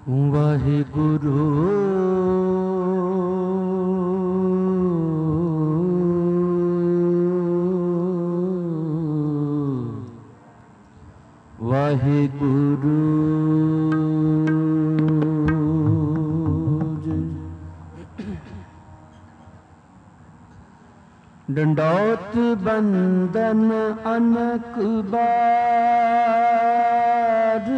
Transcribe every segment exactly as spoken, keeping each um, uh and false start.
वाहिगुरु वाहिगुरु डंडौत बंदन अनक बार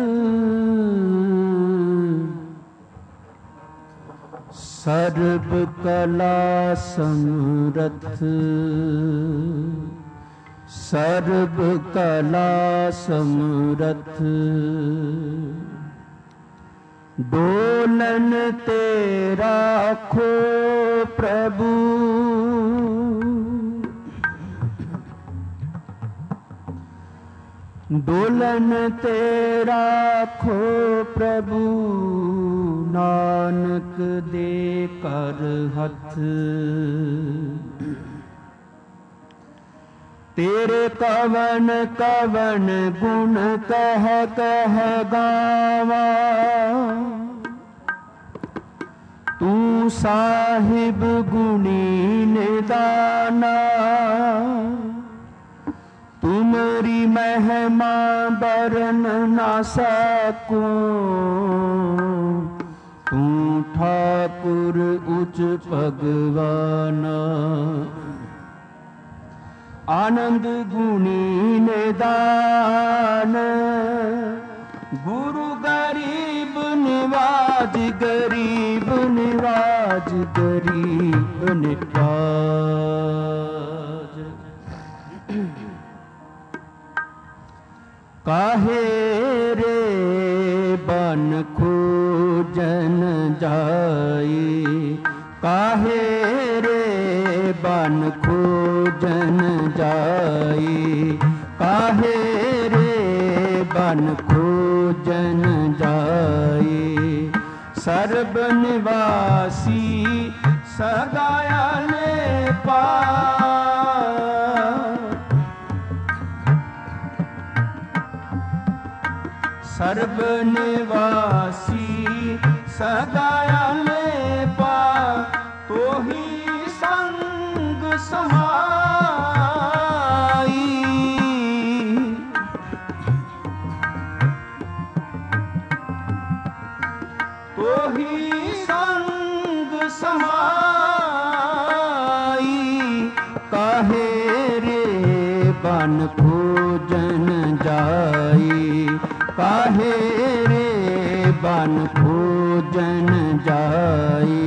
सर्व कला समरथ सर्व कला समरथ डोलन तेरा खो प्रभु डोलन तेरा खो प्रभु नानक दे कर हथ तेरे कवन कवन गुण कह कह गावा तू साहिब गुणी निदाना तुमरी महिमा बरन ना सकूं तू ठाकुर उच्च भगवाना आनंद गुणी निदान गुरु गरीब निवाज गरीब निवाज गरीब निवाज काहे रे बन खोजन जाई काहे रे बन खोजन जाई काहे रे बन खोजन जाई सर्व निवासी सदायाले पा सर्व निवासी सदायाले पा तो ही संग समाई तो ही संग समाई काहे रे बन खोजन जाई काहे रे बन खोजन जाई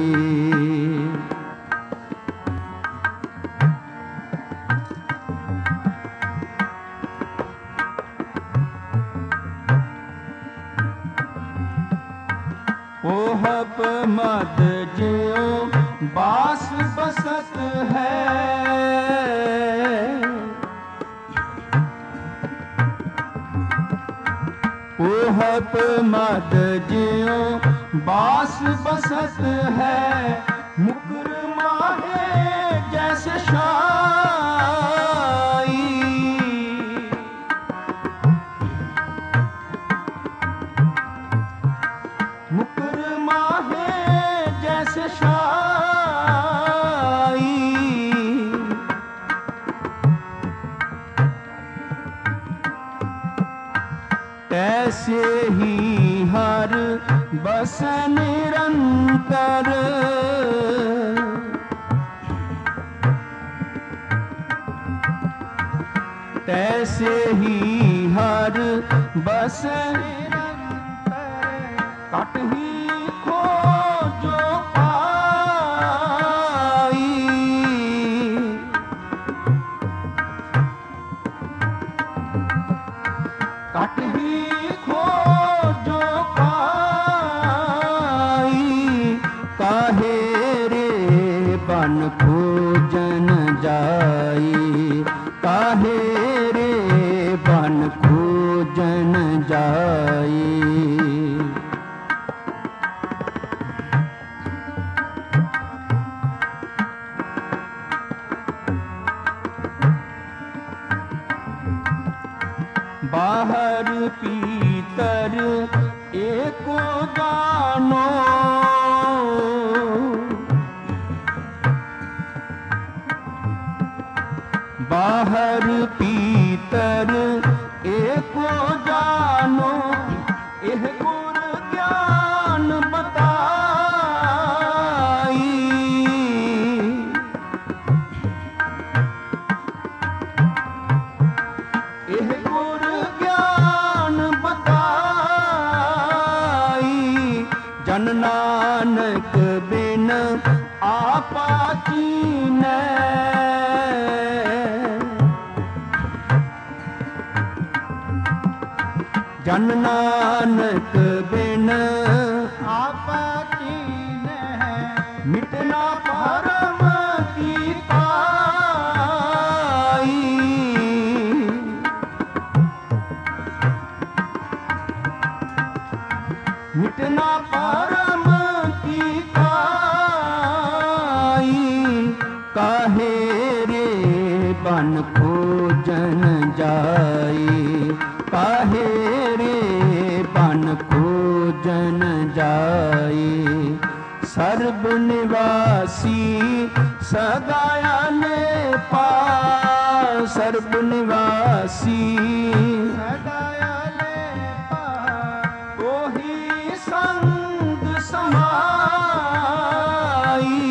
ओहप मद ज्यों बास बसत है ओहप मद ज्यों बास बसत है मुकुर माहे जैसे शाई मुकुर माहे जैसे शाई तैसे ही हर बस निरंतर तैसे ही हर बस निरंतर कट ही खोजो पाई कट ही खोजो पाई काहे रे बन खोजन जाई काहे रे बन खोजन जाई बाहर पीतर एको दान ज्ञान बताई, एह गुर ज्ञान बताई, जन नानक बिन आपा कीनै, जन नानक बिन आपा कीनै, मिटना परम की पाई, मिटना परम की पाई, काहे रे बन खोजन जाई, काहे रे बन खोजन जाई, सर्ब निवासी सदाया ने पास, सर्ब निवासी सदाया ने पास, ओही संग समाई,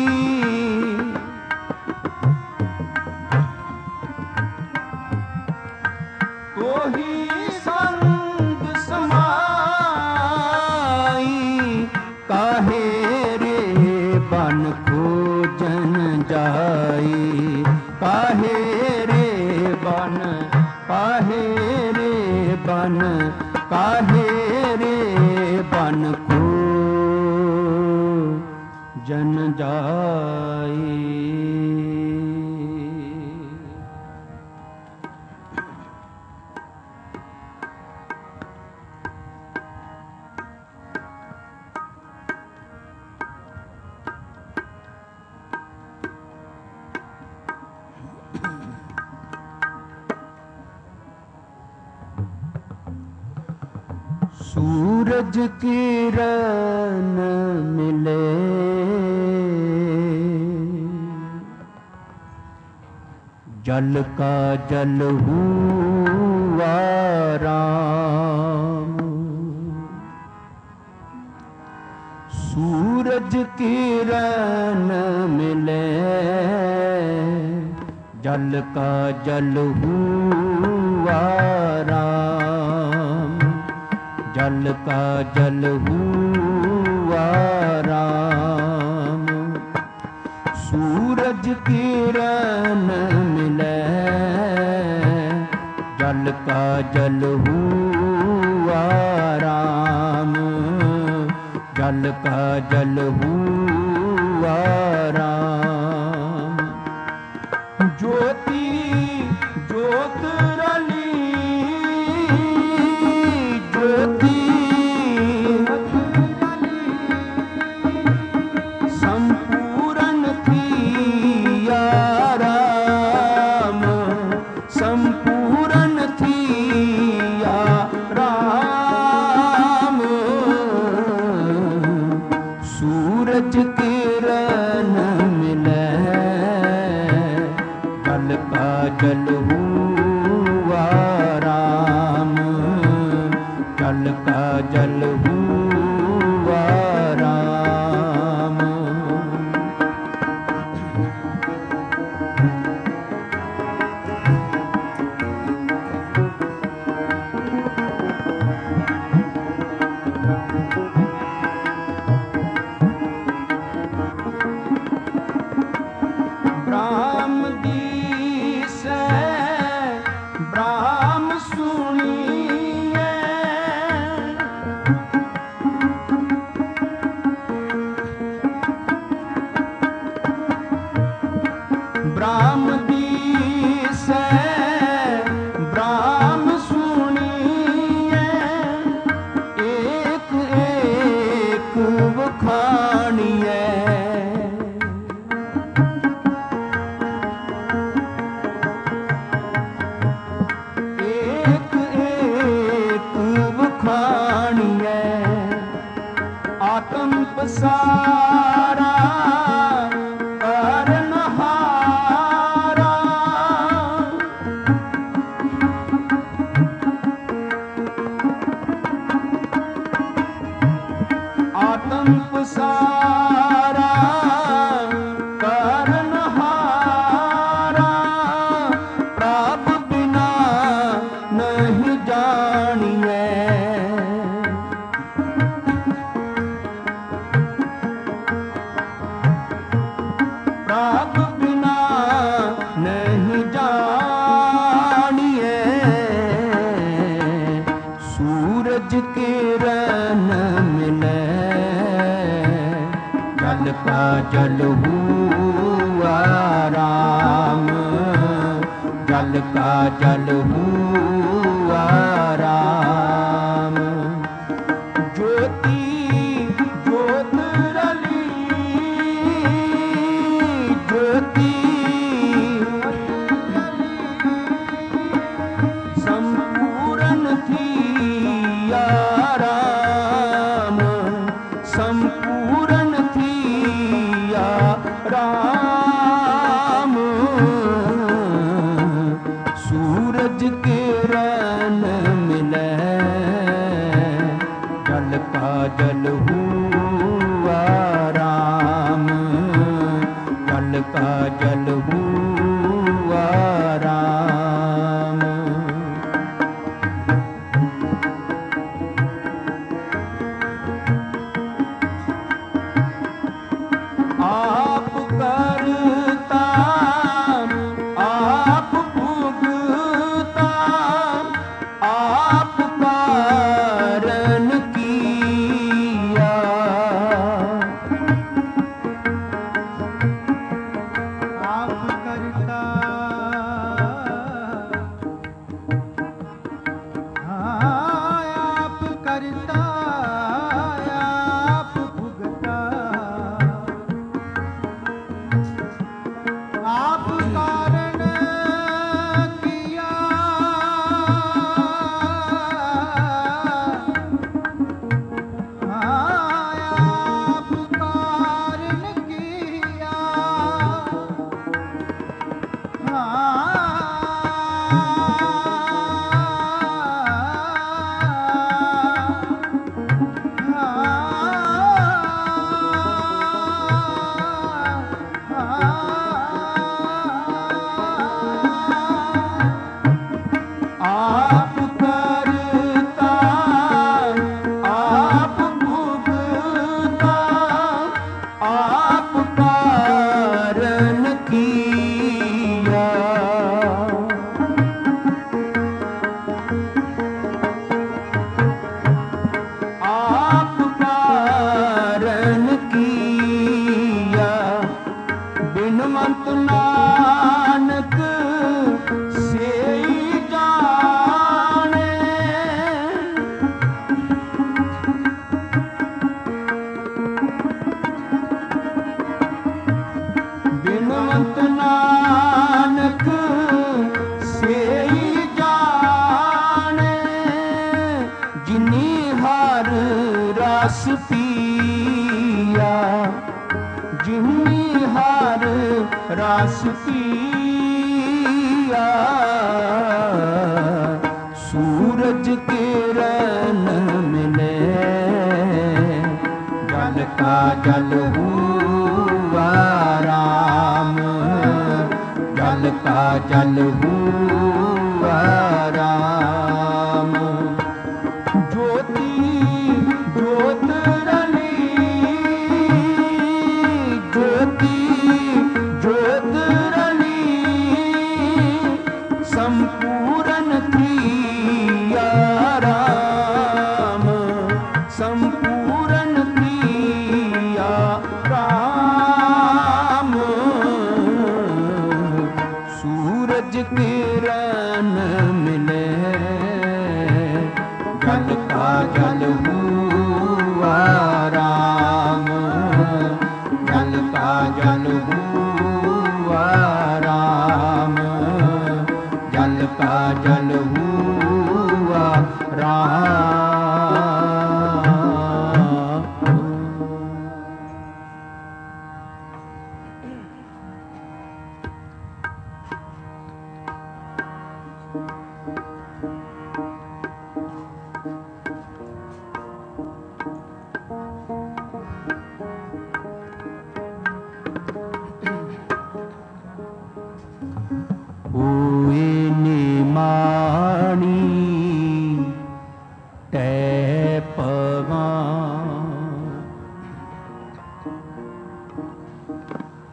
ओही संग समाई, काहे रे बन खोजन जाई, काहे रे बन, काहे रे बन, काहे रे बन खोजन जाई। सूरज किरण मिले, जल का जल हुआ राम, सूरज किरण मिले, जल का जल हुआ राम, जल का जल हुआ राम, सूरज किरण मिले, जल का जल हुआ राम, जल का जल हुआ राम, ज्योति ज्योत रली, ज्योति संपूर्ण थी या राम, संपूर्ण थी या राम, सूरज किरण मिले, जल का जल हुआ राम, जल का जल हुआ राम, ब्राह्म दीस ब्राह्म सुनिए, ब्राह्म दीस ब्राह्म सुनिए, एक एक वखानिए, एक एक वखानिए, आत्म पसारा करनहारा, संसारा कारणहारा प्रभु बिना नहीं जानिए प्रभु बिना नहीं जानिए सूरज किरण मिले जल का जल हुआ राम जल का जल हुआ राम ज्योति ज्योत रली ज्योति संपूर्ण थी या राम संपूर्ण थी या राम सूरज किरण मिले जल का जल हुआ राम जल का जल हुआ राम आप करता आप भुगता आप कारण किया आप करता हाँ, आप करता आप भुगता आप कारण किया हाँ, आप कारण किया आप करता आप भुगता आप कारण किया आप कारण किया बिनवंत नानक से जाने बिनवंत नानक से जाने जिनी हर रस पिया जिनी हर रस पिया सूरज किरण मिले जल का जल हुआ राम जल का जल हुआ राम ज्योति ज्योत रली ज्योति ज्योत रली संपूर्ण थी या राम संपूर्ण थी या राम सूरज किरण में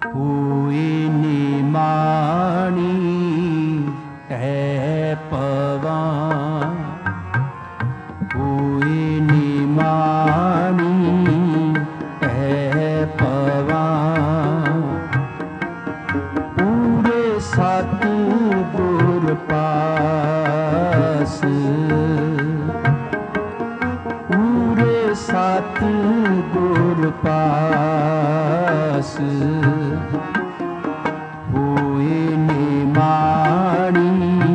ਹੋਏ ਨਿਮਾਣੀ ਕਹਿ ਪਵਾ, ਹੋਏ ਨਿਮਾਣੀ ਕਹਿ ਪਵਾ, ਪੂਰੇ ਸਤਿਗੁਰ ਪਾਸ, ਪੂਰੇ ਸਤਿਗੁਰ ਪਾਸ, ਹੋਏ ਨਿਮਾਣੀ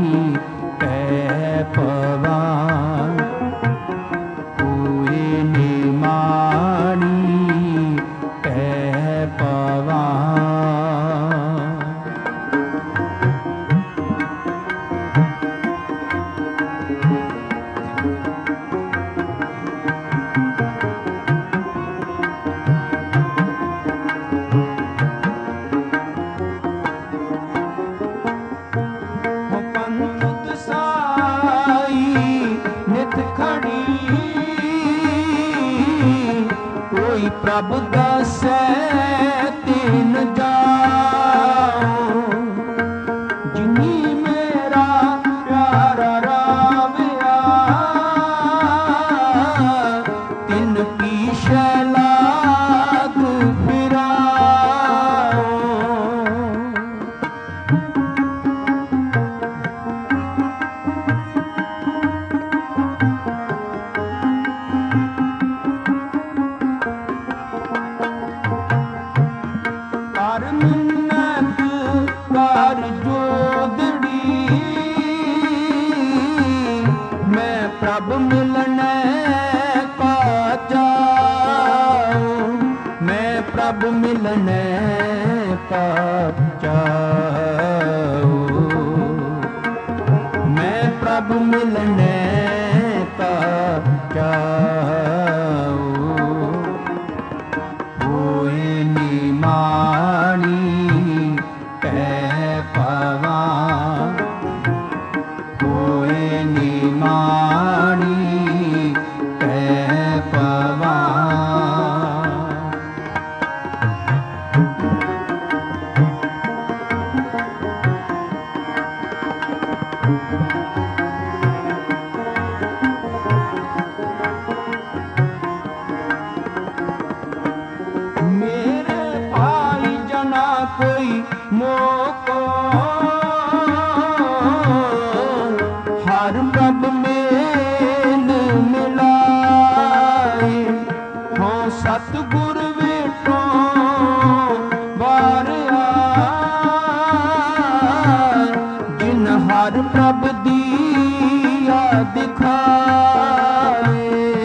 ਕਹਿ ਪਵਾ, ਹੋਏ ਨਿਮਾਣੀ ਕਹਿ ਪਵਾ। ਕੋਈ ਪ੍ਰਭ ਦਾਸੈ ਤਿਨ ਜਾਉ, ਜਿਨੀ ਮੇਰਾ ਪਿਆਰਾ ਰਾਵਿਆ, ਤਿਨ ਪੀਛੈ ਲਾਗ ਫਿਰਾਉ। ਕਰ ਮਿੰਨਤ ਕਰ ਜੋਦੜੀ, ਮੈਂ ਪ੍ਰਭ ਮਿਲਣੈ ਕਾ ਚਾਉ, ਮੈਂ ਪ੍ਰਭ ਮਿਲਣੈ ਕਾ ਚਾਉ, ਮੈਂ ਪ੍ਰਭ ਮਿਲਣੈ ਕਾ ਚਾਉ। ਹੋਏ ਨਿਮਾਣੀ ਕਹਿ ਪਵਾ, ਹੋਏ ਨਿਮਾਣੀ ਕਹਿ ਪਵਾ। ਮੇਰੇ ਭਾਈ ਜਨਾ ਕੋਈ ਮੋਕੋ, ਹਰ ਪ੍ਰਭ ਮੇਲ ਮਿਲਾਏ, ਹੋਂ ਸਤਿਗੁਰ ਵੇਟੋਂ ਵਾਰਿਆ, ਜਿਨ ਹਰ ਪ੍ਰਭ ਦੀਆ ਦਿਖਾਏ।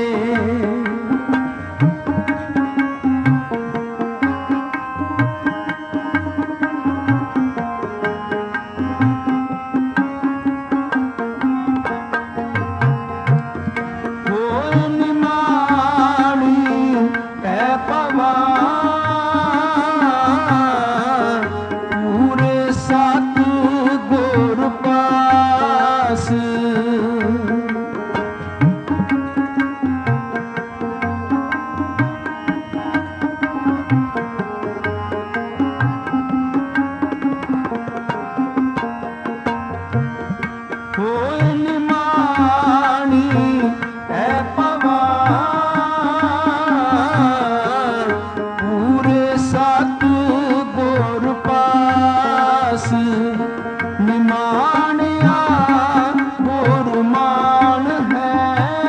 ਹੋਏ ਨਿਮਾਣੀ ਕਹਿ ਪਵਾ, ਪੂਰੇ ਸਤਿਗੁਰ ਪਾਸ, ਹੋਏ ਨਿਮਾਣੀ ਕਹਿ ਪਵਾ, ਪੂਰੇ ਸਤਿਗੁਰ ਪਾਸ, ਨਿਮਾਣਿਆ ਗੁਰ ਮਾਨ ਹੈ,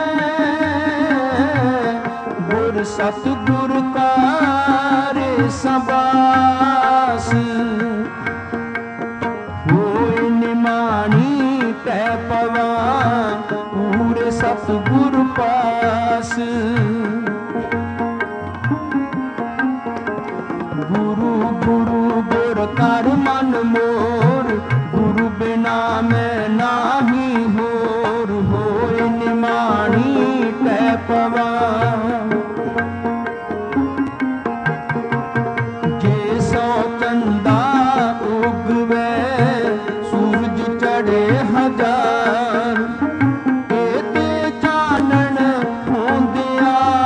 ਗੁਰ ਸਤਿਗੁਰ ਕਾਰੇ ਸਬਾਸ। ਹੋਏ ਨਿਮਾਣੀ ਕਹਿ ਪਵਾ, ਪੂਰੇ ਸਤਿਗੁਰ ਪਾਸ, ਗੁਰੂ ਗੁਰੂ ਗੁਰ ਕਰ ਮਨ ਮੋਰ, ਗੁਰੂ ਬਿਨਾ ਮੈਂ ਨਾਹੀ ਹੋਰ। ਹੋਏ ਨਿਮਾਣੀ ਕਹਿ ਪਵਾ, ਜੇ ਸੋ ਚੰਦਾ ਉਗਵੇ ਸੂਰਜ ਚੜੇ ਹਜ਼ਾਰ, ਇਹ ਤੇ ਚਾਨਣ ਹੁੰਦਿਆ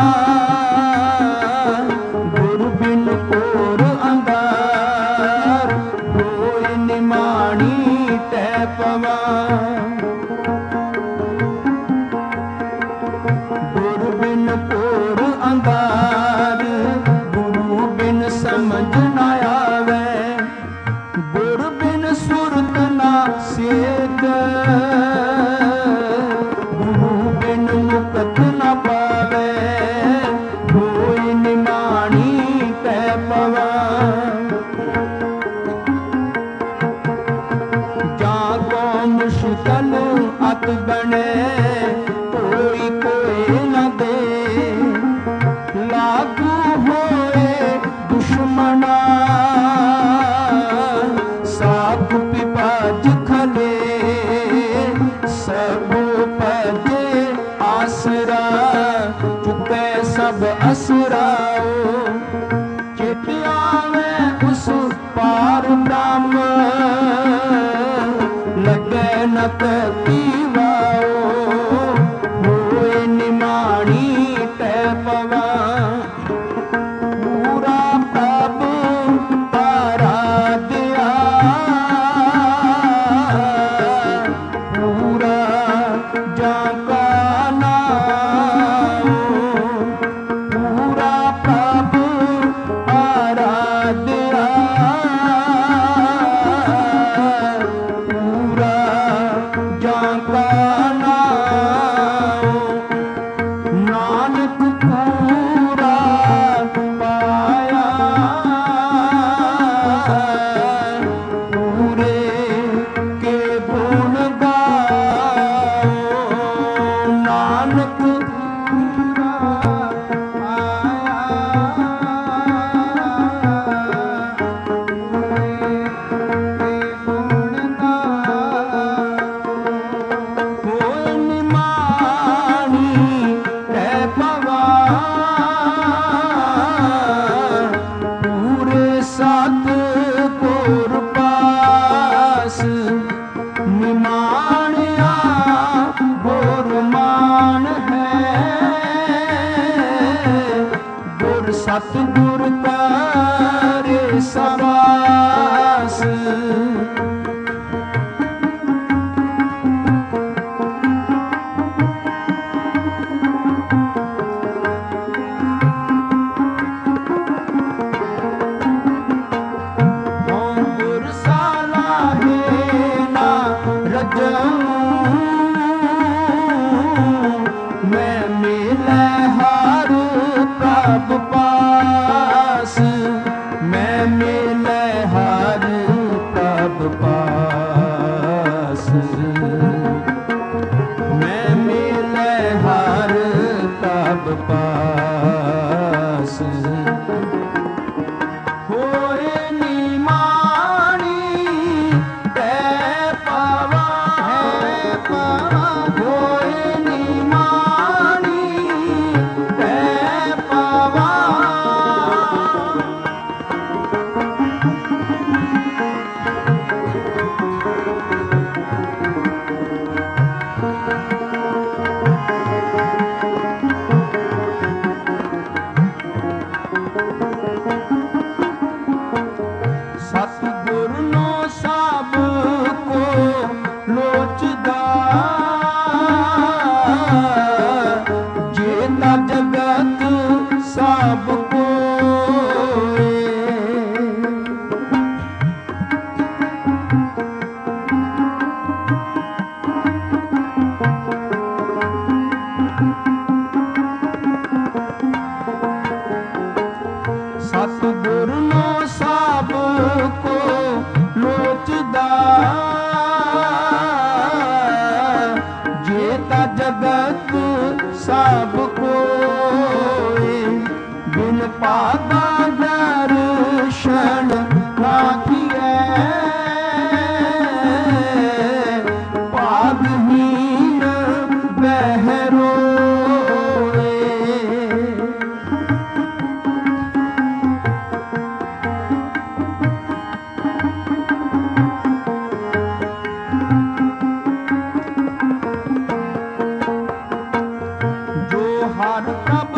सब असुराओ चित आवे उस पार ब्रह्म लगे न तीवाओ होए निमाणी तै पवा पूरा प्रभु तारा दिया पूरा जाका नाम पूरा प्रभु आराध्या पूरा जाका नाम नानक पूरा पाया पूरे के गुण गाओ नानक पूरा पाया पूरे के गुण गाओ होए निमाणी तै पवा पूरे सतपुर पास निमाणिया गुरमान है गुर सतगुर करे सबास गुर सालाहे ना रजऊं मैं मिले हर प्रभ पास मैं मिले हर प्रभ पास मैं मिले हर प्रभ पास होए निमाणी तै पवा है पवा होए निमाणी तै पवा सतगुर नो सब को लोचदा जेता जगत सब कोए सतगुर नो सब को लोचदा जेता जगत सब कोए बिन पादा दर्शन ना किए पादहीन बहरोए जो हर प्रभ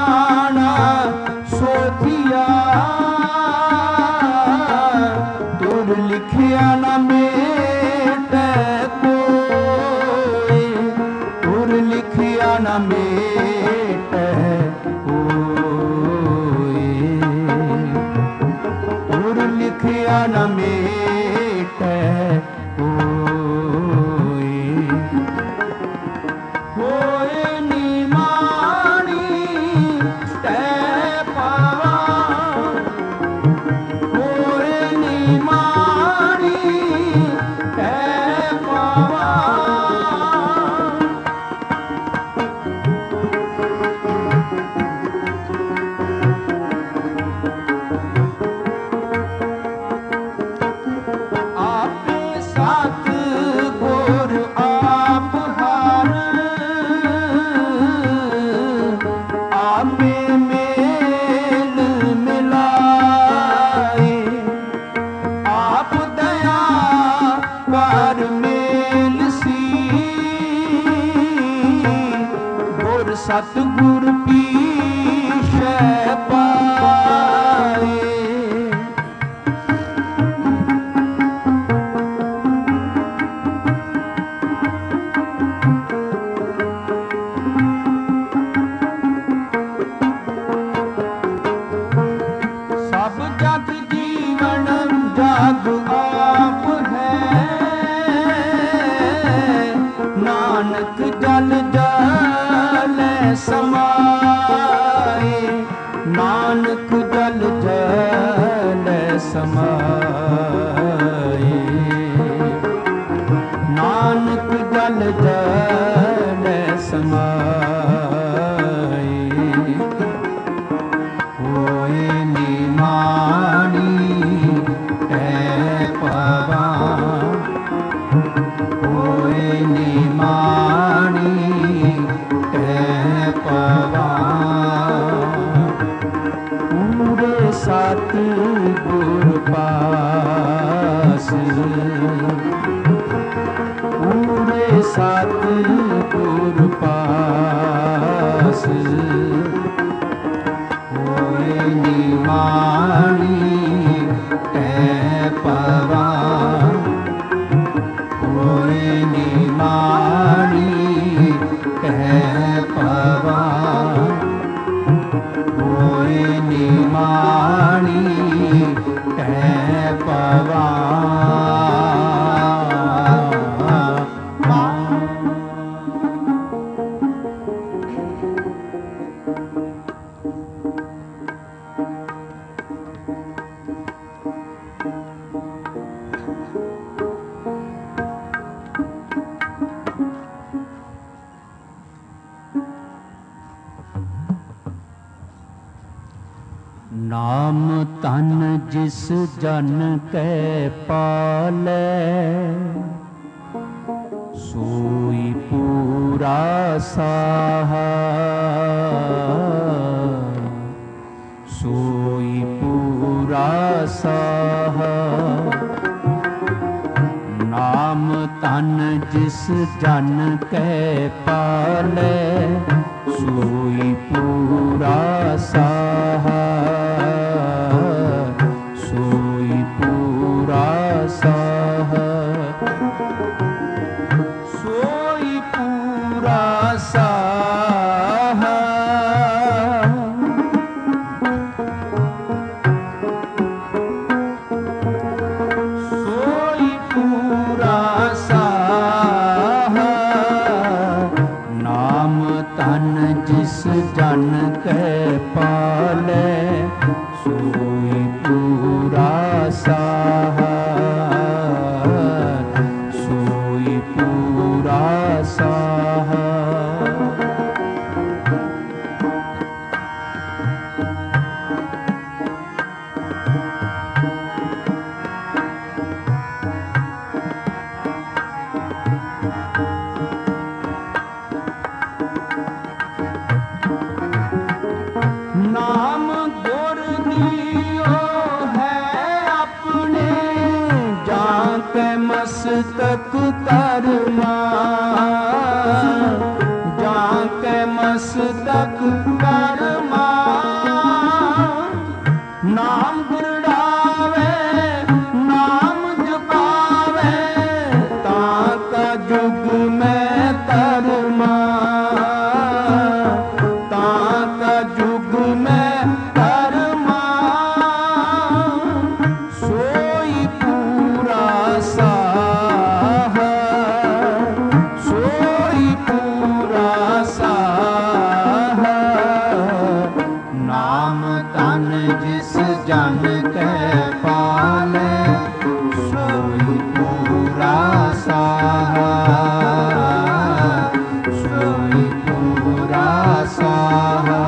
पाना सोथिया तो ਸਤਿਗੁਰ ਪੀਛੈ ਪਾਏ। ਸਭ ਜਗ ਜੀਵਨ ਜਗ ਆਪ ਹੈ, ਨਾਨਕ ਜਲ ਜਲ ਸਮਾਏ। ਨਾਨਕ ਜਲ ਜਲ ਸਮਾਏ। ਨਾਨਕ ਜਲ ਜਲ ਸਮਾਏ। ਹੋਏ ਨਿਮਾਣੀ ਐ ਪਵਾਂ। ਹੋਏ ਨਿਮਾਣੀ ਐ ਪਵਾਂ। ਪੂਰੇ ਸਤਿਗੁਰ ਪਾਸ। ਪੂਰੇ ਸਤਿਗੁਰ ਪਾਸ। ਹੋਏ ਨਿਮਾਣੀ ਐ ਪਵਾਂ। ਹੋਏ ਨਿਮਾਣੀ ਐ ਪਵਾਂ। ਹੋਏ ਨਿਮਾਣੀ ਐ ਪਵਾਂ। ਨਾਮ ਤਨ ਜਿਸ ਜਨ ਕੈ ਪਾਲੈ, ਸੋਈ ਪੂਰਾ ਸਾਹਾ। ਸੋਈ ਪੂਰਾ ਸਾਹਾ। ਨਾਮ ਤਨ ਜਿਸ ਜਨ ਕੈ ਪਾਲੈ, ਸੋਈ ਪੂਰਾ ਸਾਹਾ। ਸੋਈ ਪੂਰਾ ਸਾਹਾ। ਸੋਈ ਪੂਰਾ ਸਾਹਾ। ਸੋਈ ਪੂਰਾ ਸਾਹਾ। ਨਾਮ ਤਨ ਜਿਸ ਜਨ ਕੈ ਪਾਲੈ, ਸੋਈ ਪੂਰਾ ਸਾਹਾ। ਸੋਈ ਪੂਰਾ ਸਾਹਾ। ਨਾਮ ਗੁਰ ਦੀਓ ਹੈ ਆਪਣੇ, ਜਾਂ ਕੈ ਮਸਤਕ ਕਰਮਾ। ਜਾਂ ਕੈ ਮਸਤਕ ਕਰਮਾ। ਨਾਮ ਗੁਰੜਾਵੇ ਨਾਮ ਜਪਾਵੇ, ਤਾਂ ਕਾ ਜੁਗ ਮੈਂ ਧਰਮਾ। ਤਾਂ ਕਾ ਜੁਗ ਮੈਂ ਧਰਮਾ। ਸੋਈ ਪੂਰਾ ਸਾਹਾ। ਸੋਈ ਪੂਰਾ ਸਾਹਾ। ਨਾਮ ਤਨ ਜਿਸ ਜਨ ਕੈ ਪਾਲੈ, ਸੋਈ ਪੂਰਾ ਸਾਹਾ। ਸੋਈ ਪੂਰਾ ਸਾਹਾ।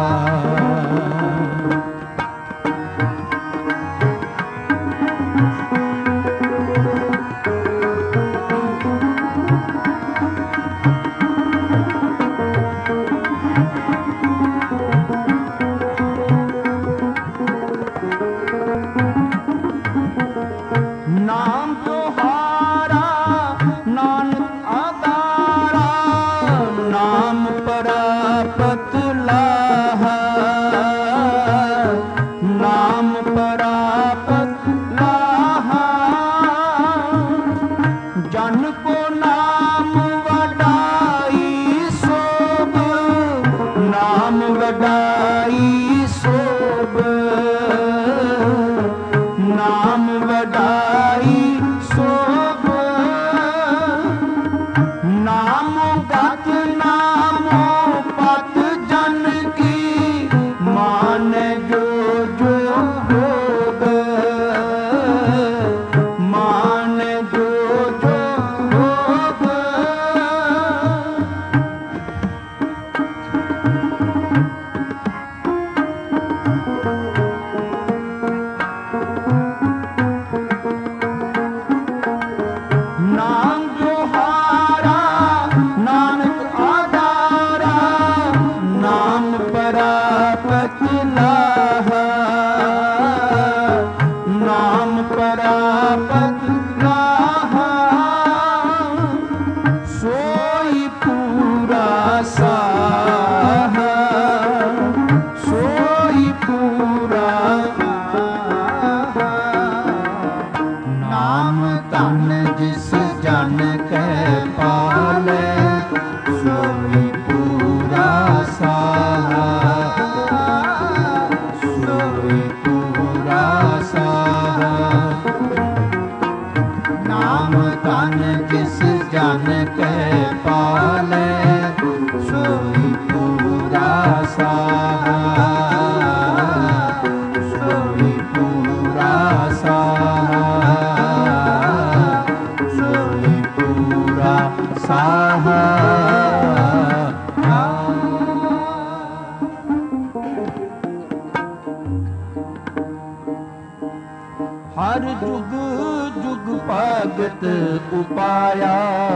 ਹਰ ਜੁਗ ਜੁਗ ਭਗਤ ਉਪਾਇਆ।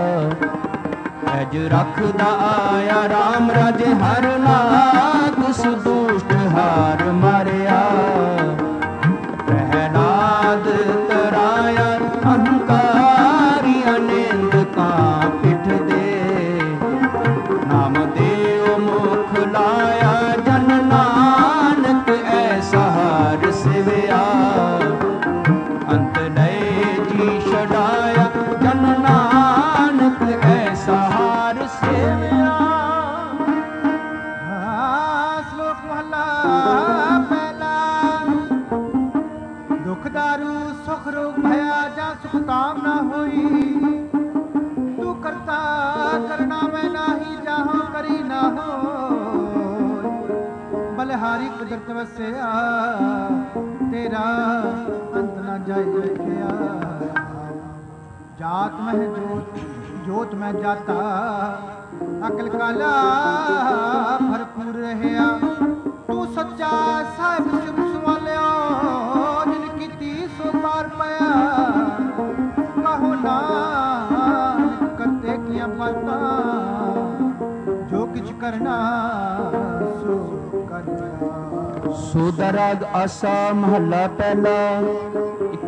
ਅਜ ਰਖਦਾ ਆਇਆ RAM ਰਾਜੇ ਹਰ ਨਾਥ, ਦੁਸ਼ਟ ਹਾਰ ਮਾਰਿਆ। ਪ੍ਰਹਿਲਾਦ ਤਰਾਇਆ ਅਹੰਕਾਰੀ, ਅਨੇਂਦ ਕਾਂ ਪਿਠ ਦੇ। ਨਾਮ ਦੇਉ ਮੁਖ ਲਾਇਆ ਜਨ ਨਾਨਕ, ਐਸਾ ਹਾਰ ਸਿਵਿਆ। ਅੰਤ ਲਏ ਜੀ ਛਡਾਇਆ ਜਨ ਨਾਨਕ, ਐਸਾ ਹਾਰ ਸਿਵਿਆ। ਸ਼ਲੋਕ ਮਹਲਾ ਪਹਿਲਾ। ਦੁਖ ਦਾਰੂ ਸੁਖ ਰੋਗ ਭਇਆ, ਜਾਂ ਸੁਖ ਕਾਮ ਨਾ ਹੋਈ। ਤੂੰ ਕਰਤਾ ਕਰਨਾ ਮੈਂ ਨਾਹੀ, ਜਾਹਾਂ ਕਰੀ ਨਾ ਹੋਇ। ਬਲਿਹਾਰੀ ਕੁਦਰਤ ਵਸਿਆ, ਤੇਰਾ ਅੰਤ ਨਾ ਜਾਇ ਵੇਖਿਆ। ਜਾਤ ਮਹਿ ਜੋਤ, ਜੋਤ ਮੈਂ ਜਾਤਾ। ਅਕਲ ਕਾਲਾ ਭਰਪੂਰ ਰਹਿਆ। ਤੂੰ ਸੱਚਾ ਸਾਹਿਬ ਸਿਮ ਸੁਆਲਿਆ, ਜਿਨ ਕੀਤੀ ਸੋ ਪਾਰ ਪਾਇਆ। ਕਹੋ ਨਾਨਕ ਕਰਤੇ ਕੀਆਂ ਬਾਤਾਂ, ਜੋ ਕਿਛ ਕਰਨਾ ਸੋ ਕਰਨਾ। ਸੋਦਾ ਰਾਗ ਆਸਾ ਮਹੱਲਾ ਪਹਿਲਾ। ਇਕ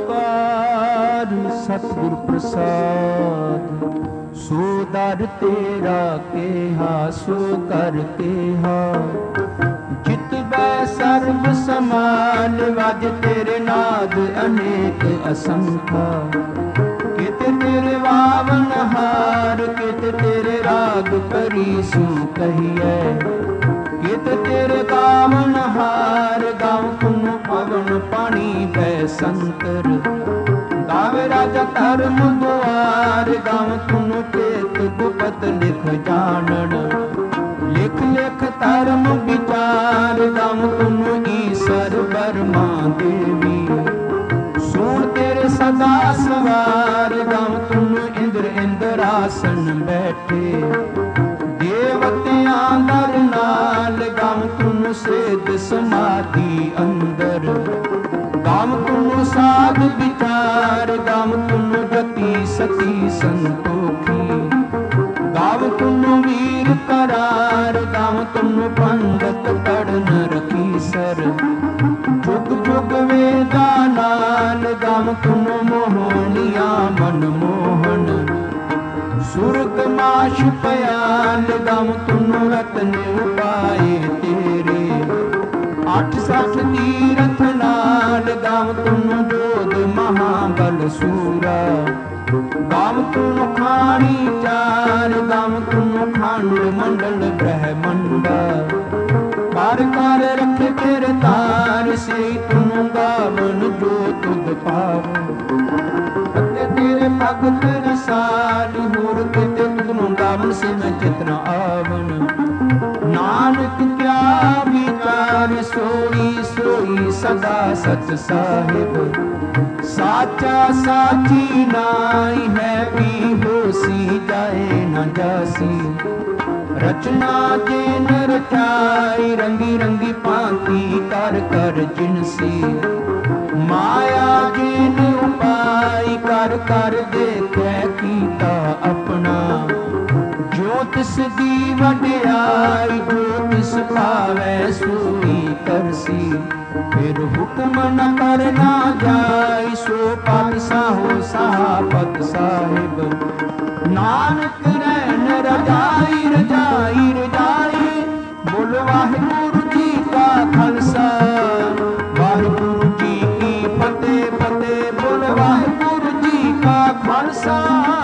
ਓੰਕਾਰ ਸਤਿਗੁਰ ਪ੍ਰਸਾਦ। ਸੋ ਦਰ ਤੇਰਾ ਕੇਹਾ, ਸੋ ਕਰ ਕੇਹਾ। ਜਿਤ ਬੈ ਸਰਬ ਸਮਾਨ, ਵਜ ਤੇਰੇ ਨਾਦ ਅਨੇਕ ਅਸੰਖਾ। ਕਿਤ ਤੇਰੇ ਵਾਵਨ ਹਾਰ, ਕਿਤ ਤੇਰੇ ਰਾਗ ਪਰੀਸੂ ਕਹੀਐ। ਕਿਤ ਤੇਰੇ ਗਾਵਨ ਹਾਰ, ਗਾਉ ਤੁਮ ਪਵਨ ਪਾਣੀ ਬੈ ਸੰਤਰ। ਗਾਵੇ ਰਾਜਾ ਧਰਮ ਦੁਆਰ, ਗਾਉ ਤੁਮ ਚੇਤ ਗੁਪਤ ਲਿਖ ਜਾਣਨ। ਲਿਖ ਲਿਖ ਧਰਮ ਵਿਚਾਰ, ਗਾਉ ਤੁਮ ਈਸਰ ਬਰਮਾ ਦੇਵੀ। ਸੁਣ ਤੇਰੇ ਸਦਾ ਸਵਾਰ, ਗਾਉ ਤੁਮ ਇੰਦਰ ਇੰਦਰਾਸਨ ਬੈਠੇ। ਦੇਵਤਿਆਂ ਦਰ ਨਾਲ, ਗਾਉ ਤੁਮ ਸੇਧ ਸਮਾਧੀ ਅੰਦਰ। ਗਾਮ ਤੁਮ ਸਾਧ ਵਿਚਾਰ, ਗਾਮ ਤੁਮ ਜਤੀ ਸਤੀ ਸੰਤੋਖੀ। ਗਾਮ ਤੁਮ ਵੀਰ ਕਰਾਰ, ਗਾਮ ਤੁਮ ਪੰਡਤ ਪੜਨ ਰਖੀ ਸਰ। ਜੁਗ ਜੁਗ ਵੇਦਾ ਨਾਲ, ਗਾਮ ਤੁਮ ਮੋਹਣੀਆਂ ਮਨ ਮੋਹਨ। ਸੁਰਗ ਮਾਸ਼ ਪਿਆਲ, ਗਾਮ ਤੁਮ ਰਤਨ ਉਪਾਏ ਤੇਰੇ। ਅੱਠ ਸੱਠ ਤੀਰਥ ਨਾਲ, ਗਾਮ ਤੁਮ ਜੋਧ ਮਹਾਬਲ ਸੂਰਾ। ਗਾਮ ਤੁਮ ਖਾਣੀ ਚਾਰ, ਗਾਮ ਤੁਮ ਖੰਡ ਮੰਡਲ ਬ੍ਰਹਮੰਡਾ। ਕਰ ਕਰ ਰਖ ਤੇਰੇ ਤਾਰ, ਸੇ ਤੁਮ ਗਾਵਨ ਜੋ ਤੁਧ ਪਾਵਨ। ਅਤੇ ਤੇਰੇ ਭਗਤ ਰਸਾਲ, ਹੋਰ ਕਿਤੇ ਤੁਧ ਨੂੰ ਗਾਵਨ, ਸੇ ਮੈਂ ਚਿਤਨਾ ਆਵਨ। ਨਾਨਕ ਕਿਆ ਵਿਚਾਰ, ਸੋਈ ਸੋਈ ਸਦਾ ਸਚ ਸਾਹਿਬ। ਸਾਚਾ ਸਾਚੀ ਨਾਈ ਹੈ, ਵੀ ਹੋਸੀ ਜਾਏ ਨਾ ਜਾਸੀ। ਰਚਨਾ ਜਿਨ ਰਚਾਈ, ਰੰਗੀ ਰੰਗੀ ਭਾਂਤੀ ਕਰ ਕਰ ਜਿਨਸੀ। ਮਾਇਆ ਜਿਨ ਉਪਾਈ, ਕਰ ਕਰ ਦੇਖੈ ਕੀਤਾ ਆਪਣਾ। ਜੋ ਤਿਸ ਦੀ ਵਡਿਆਈ, ਜੋ ਤਿਸ ਭਾਵੈ ਸੋਈ ਕਰਸੀ। ਫਿਰ ਹੁਕਮ ਨ ਕਰਨਾ ਜਾਈ, ਸੋ ਪਾਤਸ਼ਾਹੋ ਸਾਪਤ ਸਾਹਿਬ। ਨਾਨਕ ਰਹਿਣ ਰਜਾਈ ਰਜਾਈ ਰਜਾਈ। ਬੋਲ ਵਾਹਿਗੁਰੂ ਜੀ ਕਾ ਖਾਲਸਾ, ਵਾਹਿਗੁਰੂ ਜੀ ਕੀ ਫਤਿਹ ਫਤਿਹ। ਬੋਲ ਵਾਹਿਗੁਰੂ ਜੀ ਕਾ ਖਾਲਸਾ,